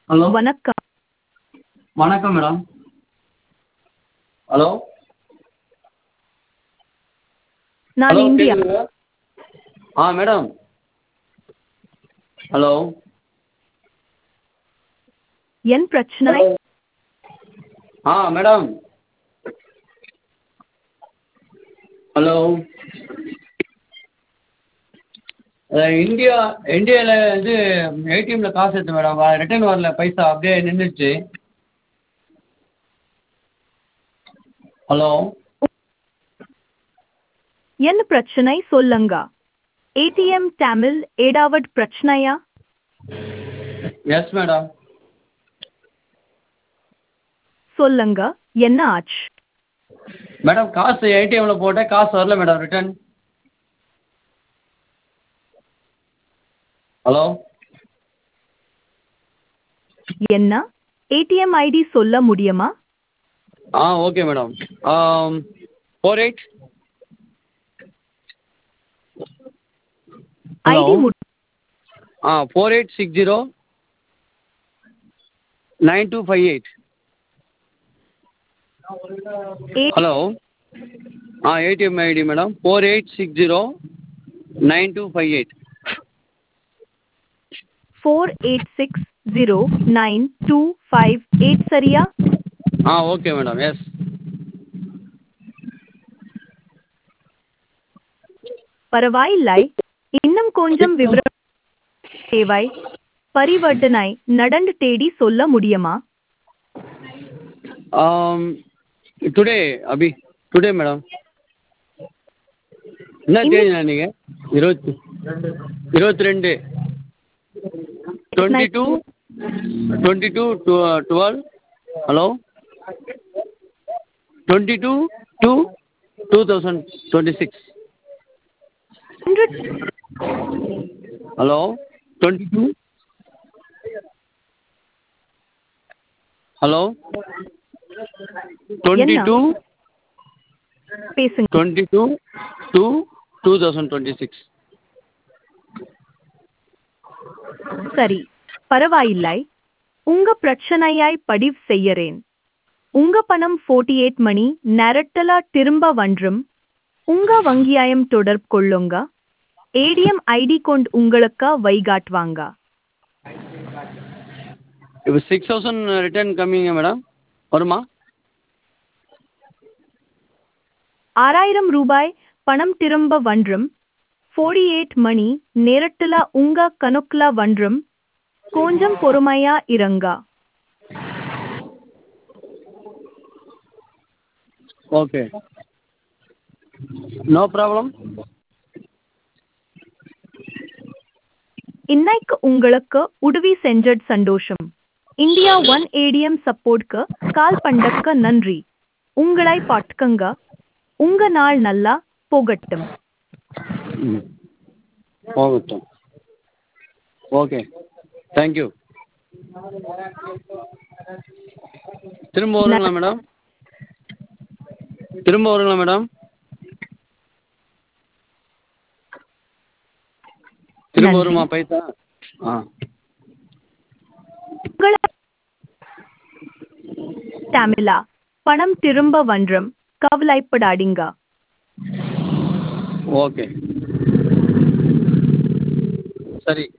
Hello வணக்கம். வணக்கம் madam. Hello நான் ஹலோ இந்தியா. கேட்குதுங்களா? மேடம். ஹலோ என் பிரச்சனை? Hello madam. ஹலோ இந்தியாவில் வந்து ஏடிஎம்மில் காசு எடுத்தேன் மேடம். ரிட்டர்ன் வரல, பைசா அப்படியே நின்றுச்சு. ஹலோ என் பிரச்சனை சொல்லுங்க. ஏடிஎம் தமிழ் ஏடாவட் பிரச்சனையா? Yes madam. சொல்லுங்க, என்ன ஆச்சு? மேடம் காசு ஏடிஎம்மில் போட்டேன், காசு வரல மேடம் ரிட்டர்ன். ஹலோ என்ன ஏடிஎம் ஐடி சொல்ல முடியுமா? Okay madam. 48 hello ID 4860 9258. Hello ATM ID madam 4860 9258. 48609258 சரியா? Okay madam. எஸ். பரவாயில்லை. இன்னும் கொஞ்சம் விவரம் தேவை. பரிவர்த்தனை நடந்து தேடி சொல்ல முடியுமா? Today today madam. என்ன தேதி நீங்கள்? 22 22 22 12. ஹலோ 22/2/2026. ஹலோ 22. ஹலோ 22 பேசுங்க. 22/2/2026. சரி, பரவாயில்லை. உங்க பிரச்சனையாய் பதிவு செய்யறேன். உங்க பணம் 48 மணி நேரத்துல திரும்ப வந்துரும். உங்க வங்கியாயம் தொடர்பு கொள்ளுங்க. ஏடிஎம் ஐடி கொண்டு உங்களுக்கு வைகாட்டுவாங்க. இப்போ 6000 ரிட்டர்ன் கம்மிங்க மேடம், வருமா? 6000 ரூபாய் பணம் திரும்ப வந்துரும். 48 மணி நேரத்துல உங்க கணக்குல வந்துரும். கொஞ்சம் பொறுமையா இருங்க. Okay, no problem. இன்னைக்கு உங்களுக்கு உதவி செஞ்சது சந்தோஷம். இந்தியா ஒன் ஏடிஎம் சப்போர்ட்க்கு கால் பண்ணதுக்கு நன்றி. உங்களை பார்த்துக்கங்க. உங்க நாள் நல்லா போகட்டும். போகட்டும். Okay, thank you. திரும்ப வருங்களா மேடம்? திரும்ப வருங்களா மேடம்? திரும்ப நன்றி. வருமா பைசா? உங்களை தமிழா பணம் திரும்ப வந்துரும். கவலைப்படாதீங்க. ஓகே, சரி.